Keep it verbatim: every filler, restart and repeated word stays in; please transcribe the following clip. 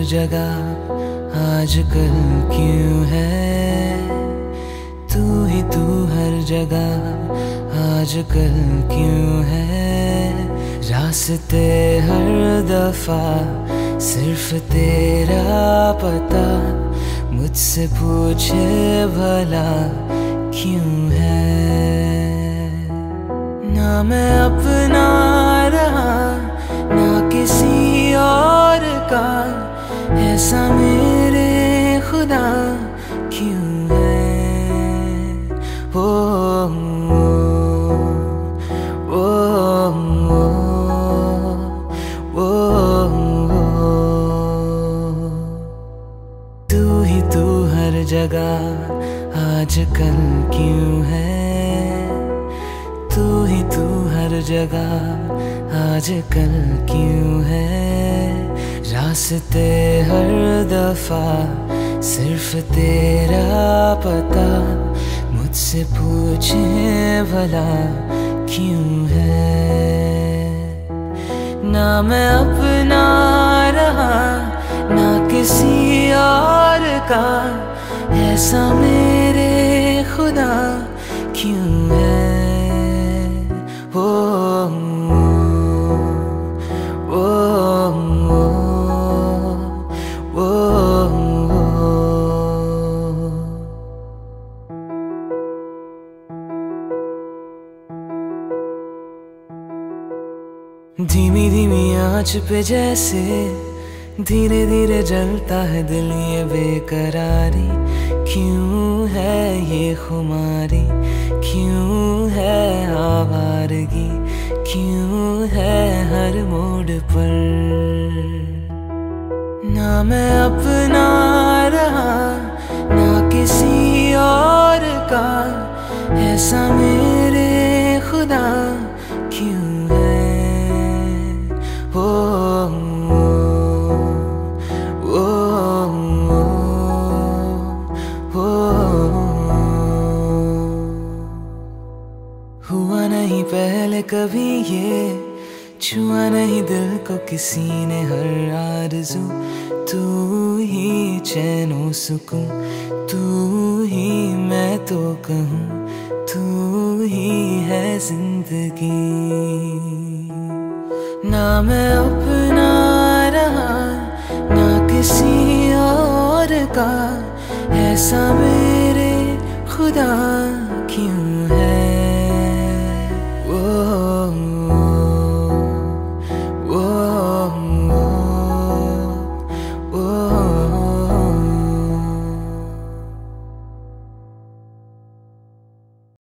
जगह आजकल क्यों है, तू ही तू हर जगह आजकल क्यों है। रास्ते हर दफा सिर्फ तेरा पता, मुझसे पूछे भला क्यों है। ना मैं अपना रहा ना किसी और का, ऐसा मेरे खुदा क्यों है। ओ, ओ, ओ, ओ, तू ही तू हर जगह आजकल क्यों है, तू ही तू हर जगह आजकल क्यों है। रास्ते हर दफा सिर्फ तेरा पता, मुझसे पूछे भला क्यों है। ना मैं अपना रहा ना किसी और का, ऐसा मेरे खुदा क्यों है। ओ, ओ, ओ, ओ, ओ, धीमी धीमी आंच पे जैसे धीरे धीरे जलता है दिल, ये बेकरारी क्यों है, ये खुमारी क्यों है, आवारगी क्यों है हर मोड़ पर। ना मैं अपना रहा ना किसी और का, ऐसा मेरे खुदा क्यों है। ओ, ओ, ओ, हुआ नहीं पहले कभी ये, छुआ नहीं दिल को किसी ने हर आरज़ू। तू ही चैनो सुकून, तू ही मैं तो कहूँ, तू ही है जिंदगी। ना मैं अपना रहा ना किसी और का, ऐसा मेरे खुदा क्यों